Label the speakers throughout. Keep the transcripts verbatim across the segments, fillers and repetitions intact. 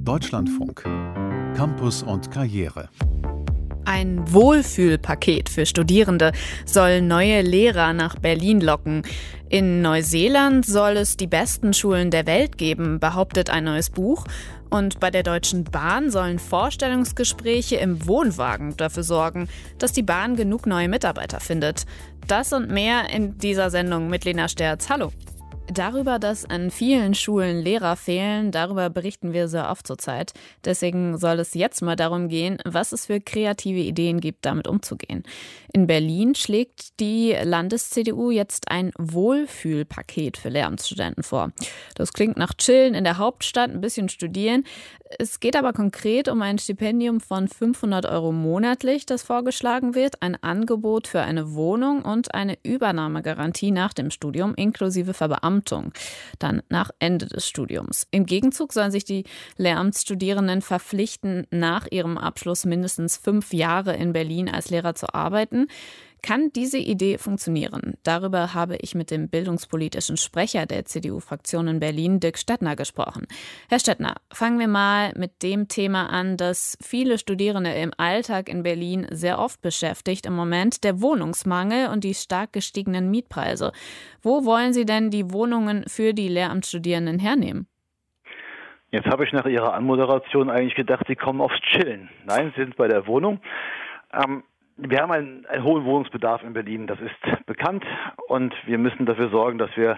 Speaker 1: Deutschlandfunk. Campus und Karriere.
Speaker 2: Ein Wohlfühlpaket für Studierende soll neue Lehrer nach Berlin locken. In Neuseeland soll es die besten Schulen der Welt geben, behauptet ein neues Buch. Und bei der Deutschen Bahn sollen Vorstellungsgespräche im Wohnwagen dafür sorgen, dass die Bahn genug neue Mitarbeiter findet. Das und mehr in dieser Sendung mit Lena Sterz. Hallo. Darüber, dass an vielen Schulen Lehrer fehlen, darüber berichten wir sehr oft zurzeit. Deswegen soll es jetzt mal darum gehen, was es für kreative Ideen gibt, damit umzugehen. In Berlin schlägt die Landes-C D U jetzt ein Wohlfühlpaket für Lehramtsstudenten vor. Das klingt nach Chillen in der Hauptstadt, ein bisschen studieren. Es geht aber konkret um ein Stipendium von fünfhundert Euro monatlich, das vorgeschlagen wird, ein Angebot für eine Wohnung und eine Übernahmegarantie nach dem Studium inklusive Verbeamtung. Dann nach Ende des Studiums. Im Gegenzug sollen sich die Lehramtsstudierenden verpflichten, nach ihrem Abschluss mindestens fünf Jahre in Berlin als Lehrer zu arbeiten. Kann diese Idee funktionieren? Darüber habe ich mit dem bildungspolitischen Sprecher der C D U-Fraktion in Berlin, Dirk Stettner, gesprochen. Herr Stettner, fangen wir mal mit dem Thema an, das viele Studierende im Alltag in Berlin sehr oft beschäftigt im Moment, der Wohnungsmangel und die stark gestiegenen Mietpreise. Wo wollen Sie denn die Wohnungen für die Lehramtsstudierenden hernehmen?
Speaker 3: Jetzt habe ich nach Ihrer Anmoderation eigentlich gedacht, Sie kommen aufs Chillen. Nein, Sie sind bei der Wohnung. Ähm, Wir haben einen, einen hohen Wohnungsbedarf in Berlin, das ist bekannt, und wir müssen dafür sorgen, dass wir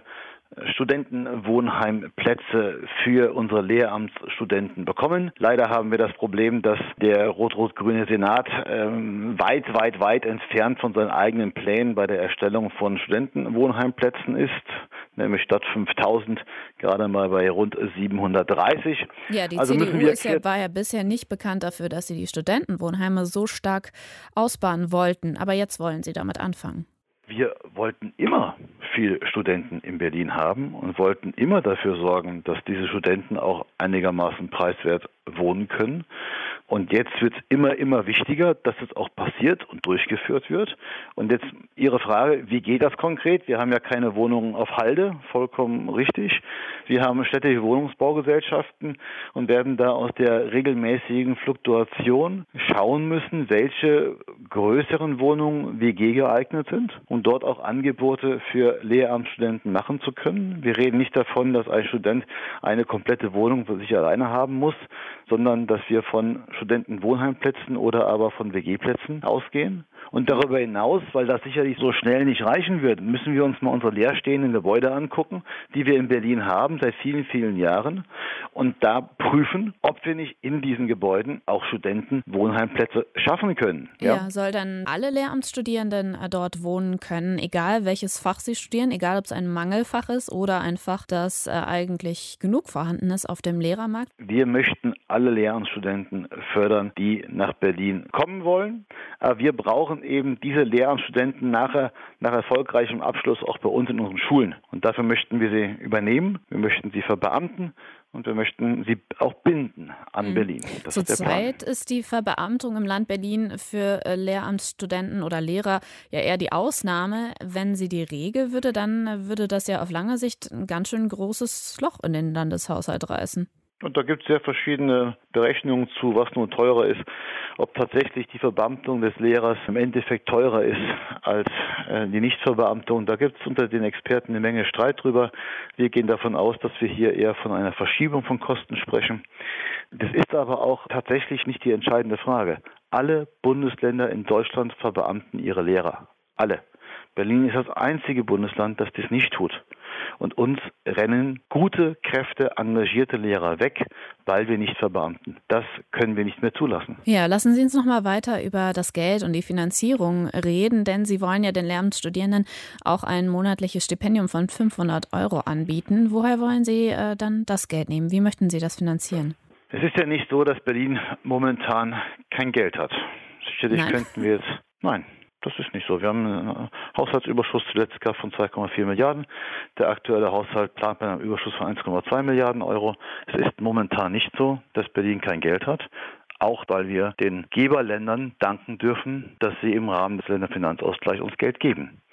Speaker 3: Studentenwohnheimplätze für unsere Lehramtsstudenten bekommen. Leider haben wir das Problem, dass der rot-rot-grüne Senat ähm, weit, weit, weit entfernt von seinen eigenen Plänen bei der Erstellung von Studentenwohnheimplätzen ist, nämlich statt fünftausend gerade mal bei rund siebenhundertdreißig.
Speaker 2: Ja, die
Speaker 3: also
Speaker 2: C D U
Speaker 3: wir
Speaker 2: ist ja, war ja bisher nicht bekannt dafür, dass sie die Studentenwohnheime so stark ausbauen wollten. Aber jetzt wollen sie damit anfangen.
Speaker 3: Wir wollten immer viele Studenten in Berlin haben und wollten immer dafür sorgen, dass diese Studenten auch einigermaßen preiswert wohnen können. Und jetzt wird es immer, immer wichtiger, dass es auch passiert und durchgeführt wird. Und jetzt Ihre Frage, wie geht das konkret? Wir haben ja keine Wohnungen auf Halde, vollkommen richtig. Wir haben städtische Wohnungsbaugesellschaften und werden da aus der regelmäßigen Fluktuation schauen müssen, welche größeren Wohnungen W G geeignet sind, um dort auch Angebote für Lehramtsstudenten machen zu können. Wir reden nicht davon, dass ein Student eine komplette Wohnung für sich alleine haben muss, sondern dass wir von Studentenwohnheimplätzen oder aber von W G-Plätzen ausgehen. Und darüber hinaus, weil das sicherlich so schnell nicht reichen wird, müssen wir uns mal unsere leerstehenden Gebäude angucken, die wir in Berlin haben seit vielen, vielen Jahren, und da prüfen, ob wir nicht in diesen Gebäuden auch Studentenwohnheimplätze schaffen können.
Speaker 2: Ja, ja, soll dann alle Lehramtsstudierenden dort wohnen können, egal welches Fach sie studieren, egal ob es ein Mangelfach ist oder ein Fach, das äh, eigentlich genug vorhanden ist auf dem Lehrermarkt?
Speaker 3: Wir möchten alle Lehramtsstudenten fördern, die nach Berlin kommen wollen. Aber wir brauchen eben diese Lehramtsstudenten nachher, nach erfolgreichem Abschluss auch bei uns in unseren Schulen. Und dafür möchten wir sie übernehmen, wir möchten sie verbeamten und wir möchten sie auch binden an mhm. Berlin. Das
Speaker 2: Zurzeit ist, ist die Verbeamtung im Land Berlin für Lehramtsstudenten oder Lehrer ja eher die Ausnahme. Wenn sie die Regel würde, dann würde das ja auf lange Sicht ein ganz schön großes Loch in den Landeshaushalt reißen.
Speaker 3: Und da gibt es sehr verschiedene Berechnungen zu, was nun teurer ist. Ob tatsächlich die Verbeamtung des Lehrers im Endeffekt teurer ist als äh, die Nichtverbeamtung. Da gibt es unter den Experten eine Menge Streit drüber. Wir gehen davon aus, dass wir hier eher von einer Verschiebung von Kosten sprechen. Das ist aber auch tatsächlich nicht die entscheidende Frage. Alle Bundesländer in Deutschland verbeamten ihre Lehrer. Alle. Berlin ist das einzige Bundesland, das dies nicht tut. Und uns rennen gute Kräfte, engagierte Lehrer weg, weil wir nicht verbeamten. Das können wir nicht mehr zulassen.
Speaker 2: Ja, lassen Sie uns noch mal weiter über das Geld und die Finanzierung reden, denn Sie wollen ja den Lehramtsstudierenden auch ein monatliches Stipendium von fünfhundert Euro anbieten. Woher wollen Sie äh, dann das Geld nehmen? Wie möchten Sie das finanzieren?
Speaker 3: Es ist ja nicht so, dass Berlin momentan kein Geld hat. Sicherlich Nein. könnten wir jetzt... Nein. Das ist nicht so. Wir haben einen Haushaltsüberschuss zuletzt gehabt von zwei Komma vier Milliarden. Der aktuelle Haushalt plant mit einem Überschuss von eins Komma zwei Milliarden Euro. Es ist momentan nicht so, dass Berlin kein Geld hat. Auch weil wir den Geberländern danken dürfen, dass sie im Rahmen des Länderfinanzausgleichs uns Geld geben.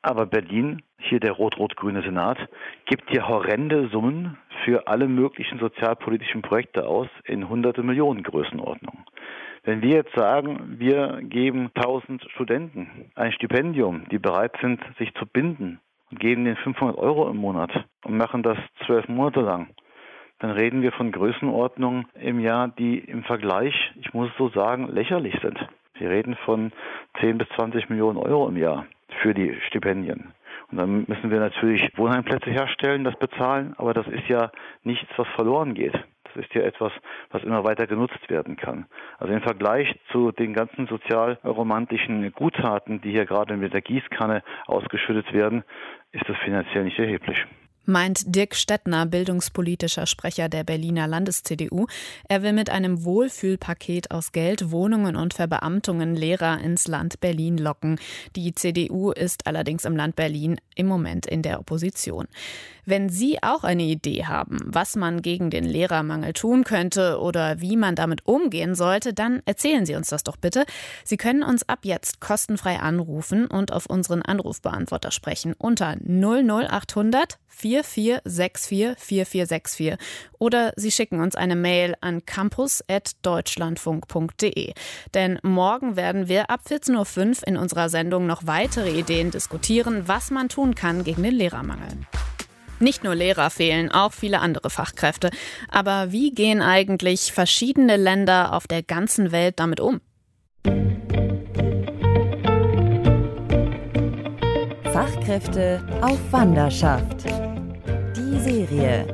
Speaker 3: Aber Berlin, hier der rot-rot-grüne Senat, gibt ja horrende Summen für alle möglichen sozialpolitischen Projekte aus in hunderte Millionen Größenordnung. Wenn wir jetzt sagen, wir geben tausend Studenten ein Stipendium, die bereit sind, sich zu binden und geben denen fünfhundert Euro im Monat und machen das zwölf Monate lang, dann reden wir von Größenordnungen im Jahr, die im Vergleich, ich muss es so sagen, lächerlich sind. Wir reden von zehn bis zwanzig Millionen Euro im Jahr für die Stipendien. Und dann müssen wir natürlich Wohnheimplätze herstellen, das bezahlen, aber das ist ja nichts, was verloren geht. Das ist ja etwas, was immer weiter genutzt werden kann. Also im Vergleich zu den ganzen sozialromantischen Guttaten, die hier gerade mit der Gießkanne ausgeschüttet werden, ist das finanziell nicht erheblich.
Speaker 2: Meint Dirk Stettner, bildungspolitischer Sprecher der Berliner Landes-C D U. Er will mit einem Wohlfühlpaket aus Geld, Wohnungen und Verbeamtungen Lehrer ins Land Berlin locken. Die C D U ist allerdings im Land Berlin im Moment in der Opposition. Wenn Sie auch eine Idee haben, was man gegen den Lehrermangel tun könnte oder wie man damit umgehen sollte, dann erzählen Sie uns das doch bitte. Sie können uns ab jetzt kostenfrei anrufen und auf unseren Anrufbeantworter sprechen unter null null achthundert vier vier sechs vier vier vier sechs vier oder Sie schicken uns eine Mail an campus at deutschlandfunk punkt de. Denn morgen werden wir ab vierzehn Uhr fünf in unserer Sendung noch weitere Ideen diskutieren, was man tun kann gegen den Lehrermangel. Nicht nur Lehrer fehlen, auch viele andere Fachkräfte. Aber wie gehen eigentlich verschiedene Länder auf der ganzen Welt damit um?
Speaker 4: Fachkräfte auf Wanderschaft. Die Serie.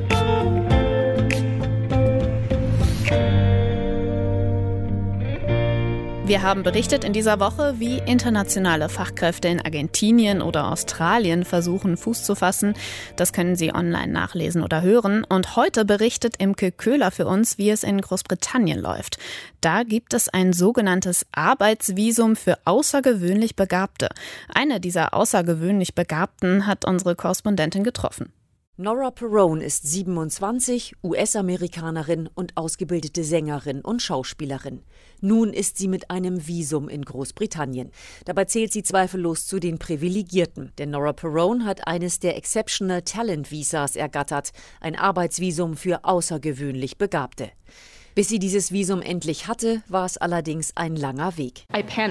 Speaker 2: Wir haben berichtet in dieser Woche, wie internationale Fachkräfte in Argentinien oder Australien versuchen, Fuß zu fassen. Das können Sie online nachlesen oder hören. Und heute berichtet Imke Köhler für uns, wie es in Großbritannien läuft. Da gibt es ein sogenanntes Arbeitsvisum für außergewöhnlich Begabte. Eine dieser außergewöhnlich Begabten hat unsere Korrespondentin getroffen.
Speaker 5: Nora Perone ist siebenundzwanzig, U S-Amerikanerin und ausgebildete Sängerin und Schauspielerin. Nun ist sie mit einem Visum in Großbritannien. Dabei zählt sie zweifellos zu den Privilegierten, denn Nora Perone hat eines der Exceptional Talent Visas ergattert, ein Arbeitsvisum für außergewöhnlich Begabte. Bis sie dieses Visum endlich hatte, war es allerdings ein langer Weg.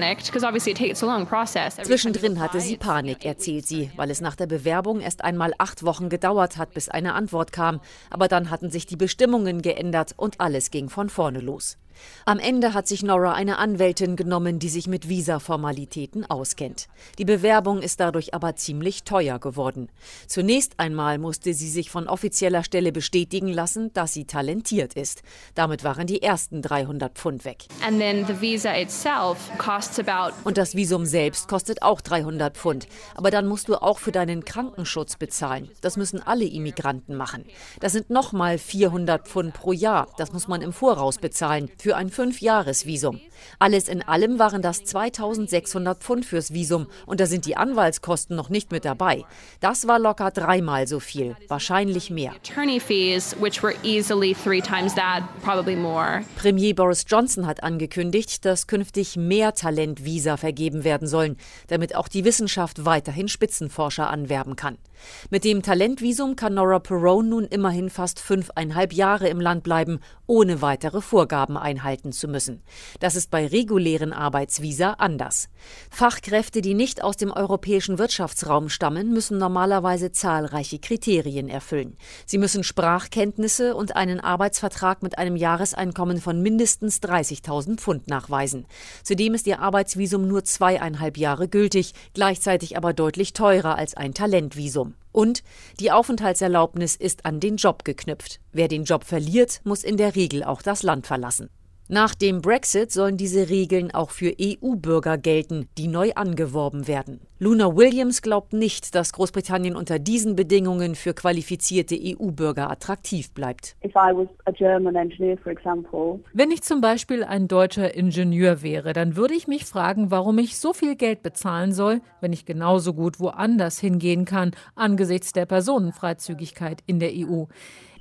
Speaker 5: Zwischendrin hatte sie Panik, erzählt sie, weil es nach der Bewerbung erst einmal acht Wochen gedauert hat, bis eine Antwort kam. Aber dann hatten sich die Bestimmungen geändert und alles ging von vorne los. Am Ende hat sich Nora eine Anwältin genommen, die sich mit Visa-Formalitäten auskennt. Die Bewerbung ist dadurch aber ziemlich teuer geworden. Zunächst einmal musste sie sich von offizieller Stelle bestätigen lassen, dass sie talentiert ist. Damit waren die ersten dreihundert Pfund weg.
Speaker 6: And then the visa itself costs about
Speaker 5: Und das Visum selbst kostet auch dreihundert Pfund. Aber dann musst du auch für deinen Krankenschutz bezahlen. Das müssen alle Immigranten machen. Das sind nochmal vierhundert Pfund pro Jahr. Das muss man im Voraus bezahlen. Für ein Fünfjahresvisum. Alles in allem waren das zweitausendsechshundert Pfund fürs Visum und da sind die Anwaltskosten noch nicht mit dabei. Das war locker dreimal so viel, wahrscheinlich mehr.
Speaker 6: attorney fees, which were easily three times that, probably more.
Speaker 5: Premier Boris Johnson hat angekündigt, dass künftig mehr Talentvisa vergeben werden sollen, damit auch die Wissenschaft weiterhin Spitzenforscher anwerben kann. Mit dem Talentvisum kann Nora Perone nun immerhin fast fünfeinhalb Jahre im Land bleiben, ohne weitere Vorgaben einhalten zu müssen. Das ist bei regulären Arbeitsvisa anders. Fachkräfte, die nicht aus dem europäischen Wirtschaftsraum stammen, müssen normalerweise zahlreiche Kriterien erfüllen. Sie müssen Sprachkenntnisse und einen Arbeitsvertrag mit einem Jahreseinkommen von mindestens dreißigtausend Pfund nachweisen. Zudem ist ihr Arbeitsvisum nur zweieinhalb Jahre gültig, gleichzeitig aber deutlich teurer als ein Talentvisum. Und die Aufenthaltserlaubnis ist an den Job geknüpft. Wer den Job verliert, muss in der Regel auch das Land verlassen. Nach dem Brexit sollen diese Regeln auch für E U-Bürger gelten, die neu angeworben werden. Luna Williams glaubt nicht, dass Großbritannien unter diesen Bedingungen für qualifizierte E U-Bürger attraktiv bleibt.
Speaker 7: Wenn ich zum Beispiel ein deutscher Ingenieur wäre, dann würde ich mich fragen, warum ich so viel Geld bezahlen soll, wenn ich genauso gut woanders hingehen kann, angesichts der Personenfreizügigkeit in der E U.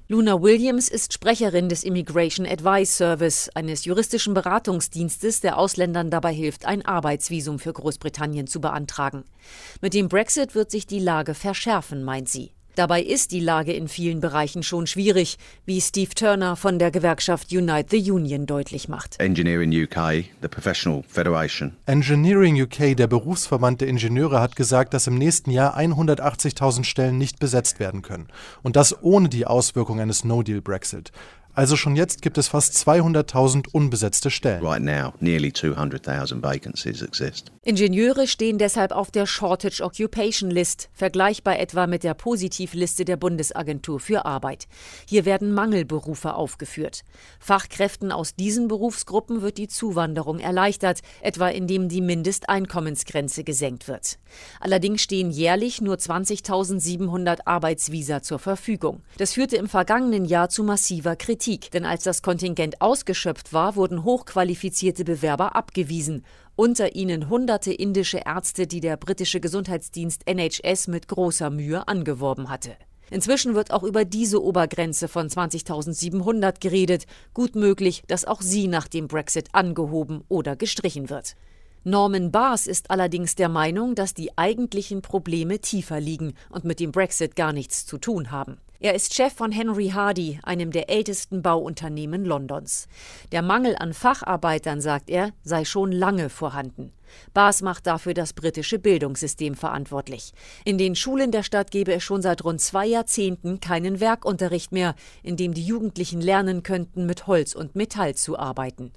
Speaker 5: Luna Williams ist Sprecherin des Immigration Advice Service, eines juristischen Beratungsdienstes, der Ausländern dabei hilft, ein Arbeitsvisum für Großbritannien zu beantragen. Mit dem Brexit wird sich die Lage verschärfen, meint sie. Dabei ist die Lage in vielen Bereichen schon schwierig, wie Steve Turner von der Gewerkschaft Unite the Union deutlich macht.
Speaker 8: Engineering U K, the Professional Federation.
Speaker 9: Engineering U K, der Berufsverband der Ingenieure, hat gesagt, dass im nächsten Jahr hundertachtzigtausend Stellen nicht besetzt werden können. Und das ohne die Auswirkung eines No-Deal-Brexit. Also schon jetzt gibt es fast zweihunderttausend unbesetzte Stellen.
Speaker 8: Right now, nearly two hundred thousand vacancies exist.
Speaker 5: Ingenieure stehen deshalb auf der Shortage Occupation List, vergleichbar etwa mit der Positivliste der Bundesagentur für Arbeit. Hier werden Mangelberufe aufgeführt. Fachkräften aus diesen Berufsgruppen wird die Zuwanderung erleichtert, etwa indem die Mindesteinkommensgrenze gesenkt wird. Allerdings stehen jährlich nur zwanzigtausendsiebenhundert Arbeitsvisa zur Verfügung. Das führte im vergangenen Jahr zu massiver Kritik. Denn als das Kontingent ausgeschöpft war, wurden hochqualifizierte Bewerber abgewiesen. Unter ihnen hunderte indische Ärzte, die der britische Gesundheitsdienst N H S mit großer Mühe angeworben hatte. Inzwischen wird auch über diese Obergrenze von zwanzigtausendsiebenhundert geredet. Gut möglich, dass auch sie nach dem Brexit angehoben oder gestrichen wird. Norman Baas ist allerdings der Meinung, dass die eigentlichen Probleme tiefer liegen und mit dem Brexit gar nichts zu tun haben. Er ist Chef von Henry Hardy, einem der ältesten Bauunternehmen Londons. Der Mangel an Facharbeitern, sagt er, sei schon lange vorhanden. Baas macht dafür das britische Bildungssystem verantwortlich. In den Schulen der Stadt gebe es schon seit rund zwei Jahrzehnten keinen Werkunterricht mehr, in dem die Jugendlichen lernen könnten, mit Holz und Metall zu arbeiten.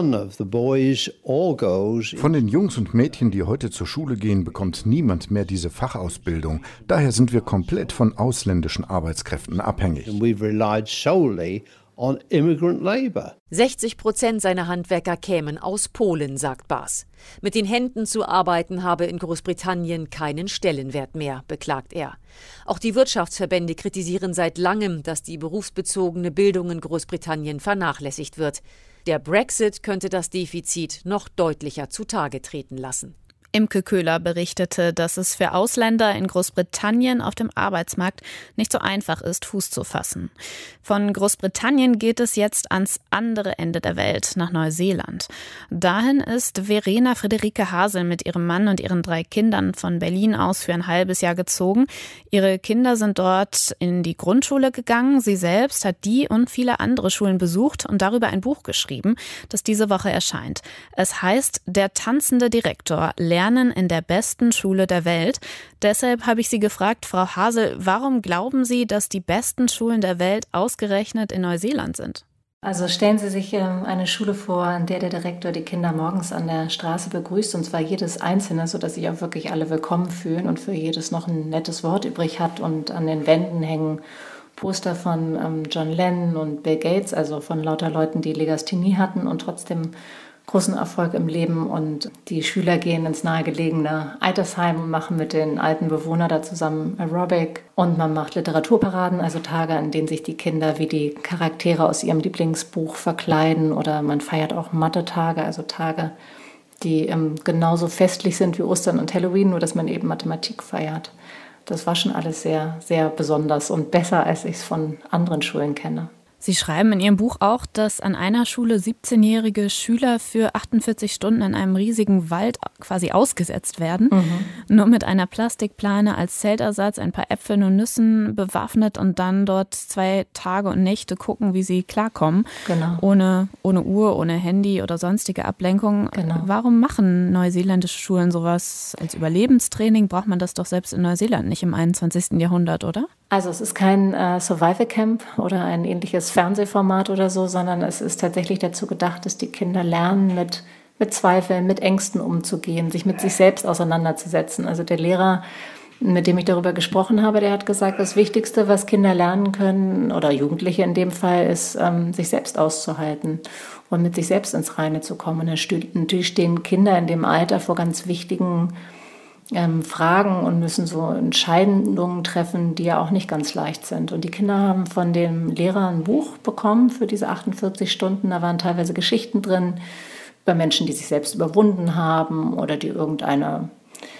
Speaker 10: Von den Jungs und Mädchen, die heute zur Schule gehen, bekommt niemand mehr diese Fachausbildung. Daher sind wir komplett von ausländischen Arbeitskräften abhängig.
Speaker 5: On immigrant labor. sechzig Prozent seiner Handwerker kämen aus Polen, sagt Baas. Mit den Händen zu arbeiten habe in Großbritannien keinen Stellenwert mehr, beklagt er. Auch die Wirtschaftsverbände kritisieren seit langem, dass die berufsbezogene Bildung in Großbritannien vernachlässigt wird. Der Brexit könnte das Defizit noch deutlicher zutage treten lassen.
Speaker 2: Imke Köhler berichtete, dass es für Ausländer in Großbritannien auf dem Arbeitsmarkt nicht so einfach ist, Fuß zu fassen. Von Großbritannien geht es jetzt ans andere Ende der Welt, nach Neuseeland. Dahin ist Verena Friederike Hasel mit ihrem Mann und ihren drei Kindern von Berlin aus für ein halbes Jahr gezogen. Ihre Kinder sind dort in die Grundschule gegangen. Sie selbst hat die und viele andere Schulen besucht und darüber ein Buch geschrieben, das diese Woche erscheint. Es heißt Der tanzende Direktor – Lernen in der besten Schule der Welt. Deshalb habe ich Sie gefragt, Frau Hasel, warum glauben Sie, dass die besten Schulen der Welt ausgerechnet in Neuseeland sind?
Speaker 11: Also stellen Sie sich eine Schule vor, an der der Direktor die Kinder morgens an der Straße begrüßt, und zwar jedes Einzelne, sodass sich auch wirklich alle willkommen fühlen und für jedes noch ein nettes Wort übrig hat, und an den Wänden hängen Poster von John Lennon und Bill Gates, also von lauter Leuten, die Legasthenie hatten und trotzdem großen Erfolg im Leben, und die Schüler gehen ins nahegelegene Altersheim und machen mit den alten Bewohnern da zusammen Aerobic, und man macht Literaturparaden, also Tage, an denen sich die Kinder wie die Charaktere aus ihrem Lieblingsbuch verkleiden, oder man feiert auch Mathe-Tage, also Tage, die ähm, genauso festlich sind wie Ostern und Halloween, nur dass man eben Mathematik feiert. Das war schon alles sehr, sehr besonders und besser, als ich es von anderen Schulen kenne.
Speaker 2: Sie schreiben in Ihrem Buch auch, dass an einer Schule siebzehnjährige Schüler für achtundvierzig Stunden in einem riesigen Wald quasi ausgesetzt werden. Mhm. Nur mit einer Plastikplane als Zeltersatz, ein paar Äpfeln und Nüssen bewaffnet, und dann dort zwei Tage und Nächte gucken, wie sie klarkommen. Genau. Ohne, ohne Uhr, ohne Handy oder sonstige Ablenkung. Genau. Warum machen neuseeländische Schulen sowas als Überlebenstraining? Braucht man das doch selbst in Neuseeland nicht im einundzwanzigsten Jahrhundert, oder?
Speaker 11: Also es ist kein äh, Survival Camp oder ein ähnliches Fernsehformat oder so, sondern es ist tatsächlich dazu gedacht, dass die Kinder lernen, mit, mit Zweifeln, mit Ängsten umzugehen, sich mit sich selbst auseinanderzusetzen. Also der Lehrer, mit dem ich darüber gesprochen habe, der hat gesagt, das Wichtigste, was Kinder lernen können, oder Jugendliche in dem Fall, ist, ähm, sich selbst auszuhalten und mit sich selbst ins Reine zu kommen. Und natürlich stehen Kinder in dem Alter vor ganz wichtigen Ähm, Fragen und müssen so Entscheidungen treffen, die ja auch nicht ganz leicht sind. Und die Kinder haben von dem Lehrer ein Buch bekommen für diese achtundvierzig Stunden. Da waren teilweise Geschichten drin über Menschen, die sich selbst überwunden haben oder die irgendeine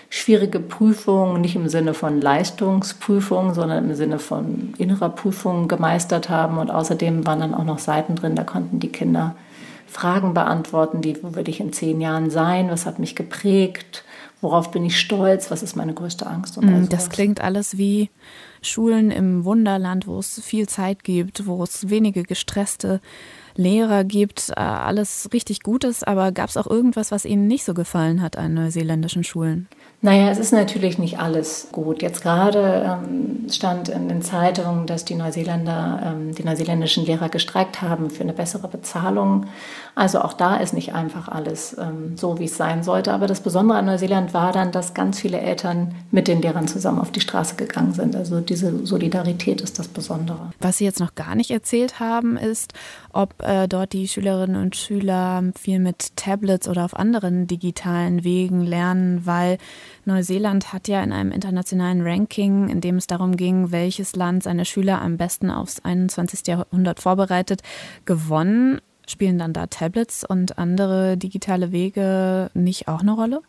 Speaker 11: schwierige Prüfungen, nicht im Sinne von Leistungsprüfungen, sondern im Sinne von innerer Prüfung gemeistert haben. Und außerdem waren dann auch noch Seiten drin, da konnten die Kinder Fragen beantworten, die, wo will ich in zehn Jahren sein, was hat mich geprägt, worauf bin ich stolz, was ist meine größte Angst. Und all
Speaker 2: das klingt alles wie Schulen im Wunderland, wo es viel Zeit gibt, wo es wenige gestresste Lehrer gibt, alles richtig Gutes. Aber gab es auch irgendwas, was Ihnen nicht so gefallen hat an neuseeländischen Schulen?
Speaker 11: Naja, es ist natürlich nicht alles gut. Jetzt gerade ähm, stand in den Zeitungen, dass die Neuseeländer, ähm, die neuseeländischen Lehrer gestreikt haben für eine bessere Bezahlung. Also auch da ist nicht einfach alles ähm, so, wie es sein sollte. Aber das Besondere an Neuseeland war dann, dass ganz viele Eltern mit den Lehrern zusammen auf die Straße gegangen sind. Also diese Solidarität ist das Besondere.
Speaker 2: Was Sie jetzt noch gar nicht erzählt haben, ist, ob äh, dort die Schülerinnen und Schüler viel mit Tablets oder auf anderen digitalen Wegen lernen, weil Neuseeland hat ja in einem internationalen Ranking, in dem es darum ging, welches Land seine Schüler am besten aufs einundzwanzigste Jahrhundert vorbereitet, gewonnen. Spielen dann da Tablets und andere digitale Wege nicht auch eine Rolle?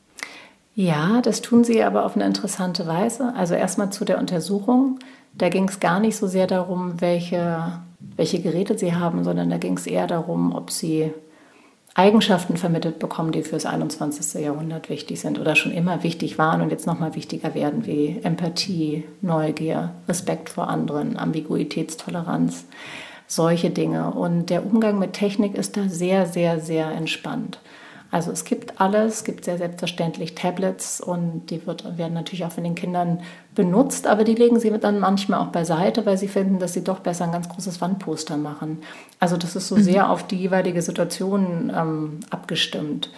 Speaker 11: Ja, das tun sie aber auf eine interessante Weise. Also erstmal zu der Untersuchung. Da ging es gar nicht so sehr darum, welche, welche Geräte sie haben, sondern da ging es eher darum, ob sie Eigenschaften vermittelt bekommen, die fürs einundzwanzigste Jahrhundert wichtig sind oder schon immer wichtig waren und jetzt nochmal wichtiger werden, wie Empathie, Neugier, Respekt vor anderen, Ambiguitätstoleranz, solche Dinge. Und der Umgang mit Technik ist da sehr, sehr, sehr entspannt. Also es gibt alles, es gibt sehr selbstverständlich Tablets und die wird, werden natürlich auch von den Kindern benutzt, aber die legen sie dann manchmal auch beiseite, weil sie finden, dass sie doch besser ein ganz großes Wandposter machen. Also das ist so mhm. sehr auf die jeweilige Situation ähm, abgestimmt.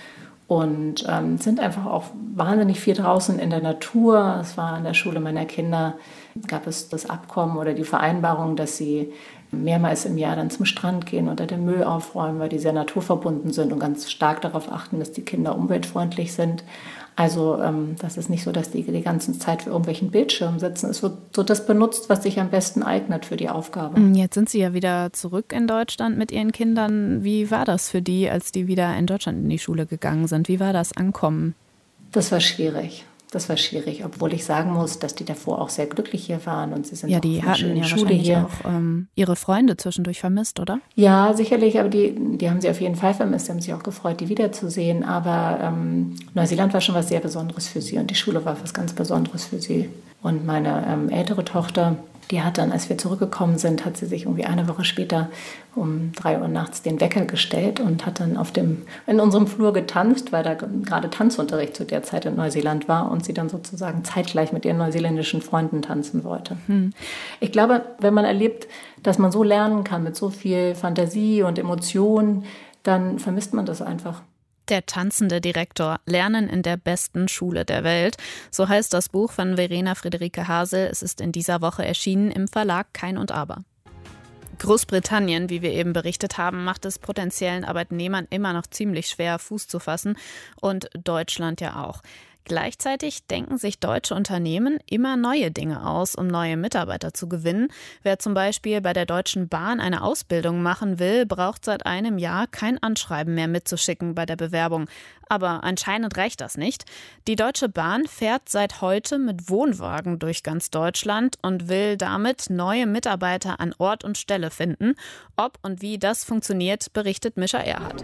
Speaker 11: Und ähm, sind einfach auch wahnsinnig viel draußen in der Natur. Es war an der Schule meiner Kinder, gab es das Abkommen oder die Vereinbarung, dass sie mehrmals im Jahr dann zum Strand gehen oder den Müll aufräumen, weil die sehr naturverbunden sind und ganz stark darauf achten, dass die Kinder umweltfreundlich sind. Also ähm, das ist nicht so, dass die die ganze Zeit für irgendwelchen Bildschirmen sitzen. Es wird so das benutzt, was sich am besten eignet für die Aufgabe.
Speaker 2: Jetzt sind Sie ja wieder zurück in Deutschland mit Ihren Kindern. Wie war das für die, als die wieder in Deutschland in die Schule gegangen sind? Wie war das Ankommen?
Speaker 11: Das war schwierig. Das war schwierig, obwohl ich sagen muss, dass die davor auch sehr glücklich hier waren und sie sind
Speaker 2: ja,
Speaker 11: auch
Speaker 2: die hatten ja
Speaker 11: Schule hier.
Speaker 2: Auch ähm, ihre Freunde zwischendurch vermisst, oder?
Speaker 11: Ja, sicherlich, aber die, die haben sie auf jeden Fall vermisst. Sie haben sich auch gefreut, die wiederzusehen. Aber ähm, Neuseeland war schon was sehr Besonderes für sie und die Schule war was ganz Besonderes für sie. Und meine ähm, ältere Tochter, die hat dann, als wir zurückgekommen sind, hat sie sich irgendwie eine Woche später um drei Uhr nachts den Wecker gestellt und hat dann auf dem, in unserem Flur getanzt, weil da gerade Tanzunterricht zu der Zeit in Neuseeland war und sie dann sozusagen zeitgleich mit ihren neuseeländischen Freunden tanzen wollte. Hm. Ich glaube, wenn man erlebt, dass man so lernen kann mit so viel Fantasie und Emotion, dann vermisst man das einfach.
Speaker 2: Der tanzende Direktor, Lernen in der besten Schule der Welt. So heißt das Buch von Verena Friederike Hasel. Es ist in dieser Woche erschienen im Verlag Kein und Aber. Großbritannien, wie wir eben berichtet haben, macht es potenziellen Arbeitnehmern immer noch ziemlich schwer, Fuß zu fassen. Und Deutschland ja auch. Gleichzeitig denken sich deutsche Unternehmen immer neue Dinge aus, um neue Mitarbeiter zu gewinnen. Wer zum Beispiel bei der Deutschen Bahn eine Ausbildung machen will, braucht seit einem Jahr kein Anschreiben mehr mitzuschicken bei der Bewerbung. Aber anscheinend reicht das nicht. Die Deutsche Bahn fährt seit heute mit Wohnwagen durch ganz Deutschland und will damit neue Mitarbeiter an Ort und Stelle finden. Ob und wie das funktioniert, berichtet Mischa Erhardt.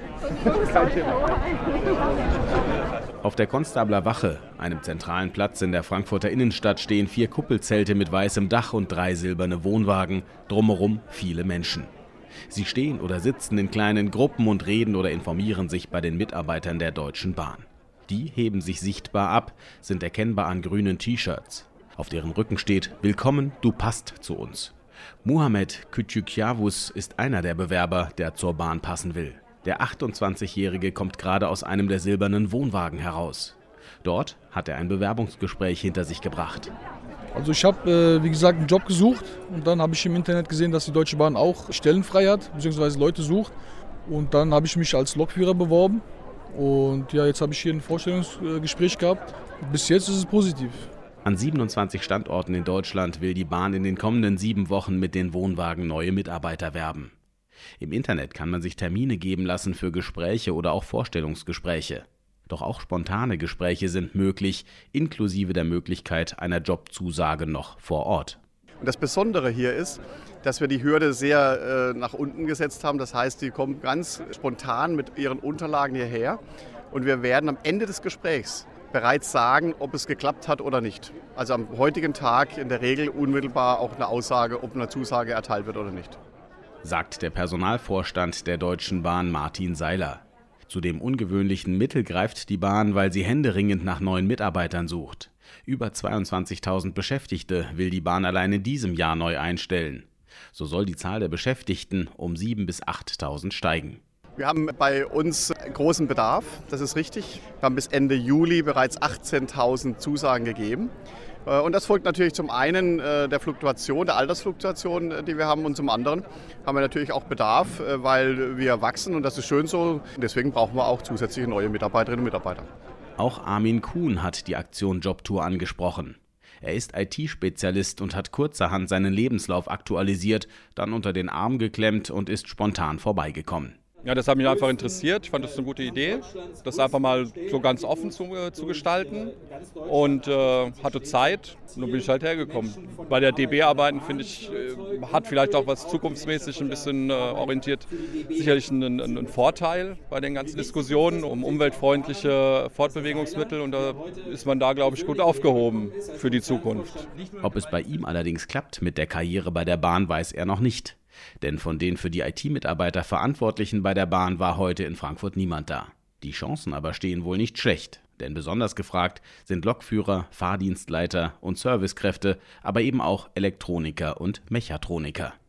Speaker 12: Auf der Konstabler Wache, einem zentralen Platz in der Frankfurter Innenstadt, stehen vier Kuppelzelte mit weißem Dach und drei silberne Wohnwagen, drumherum viele Menschen. Sie stehen oder sitzen in kleinen Gruppen und reden oder informieren sich bei den Mitarbeitern der Deutschen Bahn. Die heben sich sichtbar ab, sind erkennbar an grünen T-Shirts. Auf deren Rücken steht: Willkommen, du passt zu uns. Muhammed Küçükyavuz ist einer der Bewerber, der zur Bahn passen will. Der achtundzwanzigjährige kommt gerade aus einem der silbernen Wohnwagen heraus. Dort hat er ein Bewerbungsgespräch hinter sich gebracht.
Speaker 13: Also ich habe, äh, wie gesagt, einen Job gesucht und dann habe ich im Internet gesehen, dass die Deutsche Bahn auch Stellen frei hat, beziehungsweise Leute sucht. Und dann habe ich mich als Lokführer beworben und ja, jetzt habe ich hier ein Vorstellungsgespräch gehabt. Bis jetzt ist es positiv.
Speaker 12: An siebenundzwanzig Standorten in Deutschland will die Bahn in den kommenden sieben Wochen mit den Wohnwagen neue Mitarbeiter werben. Im Internet kann man sich Termine geben lassen für Gespräche oder auch Vorstellungsgespräche. Doch auch spontane Gespräche sind möglich, inklusive der Möglichkeit einer Jobzusage noch vor Ort.
Speaker 14: Und das Besondere hier ist, dass wir die Hürde sehr äh, nach unten gesetzt haben. Das heißt, die kommen ganz spontan mit ihren Unterlagen hierher und wir werden am Ende des Gesprächs bereits sagen, ob es geklappt hat oder nicht. Also am heutigen Tag in der Regel unmittelbar auch eine Aussage, ob eine Zusage erteilt wird oder nicht.
Speaker 12: Sagt der Personalvorstand der Deutschen Bahn Martin Seiler. Zu dem ungewöhnlichen Mittel greift die Bahn, weil sie händeringend nach neuen Mitarbeitern sucht. Über zweiundzwanzigtausend Beschäftigte will die Bahn allein in diesem Jahr neu einstellen. So soll die Zahl der Beschäftigten um siebentausend bis achttausend steigen.
Speaker 14: Wir haben bei uns großen Bedarf, das ist richtig. Wir haben bis Ende Juli bereits achtzehntausend Zusagen gegeben. Und das folgt natürlich zum einen der Fluktuation, der Altersfluktuation, die wir haben, und zum anderen haben wir natürlich auch Bedarf, weil wir wachsen und das ist schön so. Deswegen brauchen wir auch zusätzliche neue Mitarbeiterinnen und Mitarbeiter.
Speaker 12: Auch Armin Kuhn hat die Aktion Jobtour angesprochen. Er ist I T-Spezialist und hat kurzerhand seinen Lebenslauf aktualisiert, dann unter den Arm geklemmt und ist spontan vorbeigekommen.
Speaker 15: Ja, das hat mich einfach interessiert. Ich fand das eine gute Idee, das einfach mal so ganz offen zu, äh, zu gestalten und äh, hatte Zeit und dann bin ich halt hergekommen. Bei der D B-Arbeiten, finde ich, äh, hat vielleicht auch was zukunftsmäßig ein bisschen äh, orientiert, sicherlich einen, einen Vorteil bei den ganzen Diskussionen um umweltfreundliche Fortbewegungsmittel und da ist man da, glaube ich, gut aufgehoben für die Zukunft.
Speaker 12: Ob es bei ihm allerdings klappt mit der Karriere bei der Bahn, weiß er noch nicht. Denn von den für die I T-Mitarbeiter Verantwortlichen bei der Bahn war heute in Frankfurt niemand da. Die Chancen aber stehen wohl nicht schlecht, denn besonders gefragt sind Lokführer, Fahrdienstleiter und Servicekräfte, aber eben auch Elektroniker und Mechatroniker.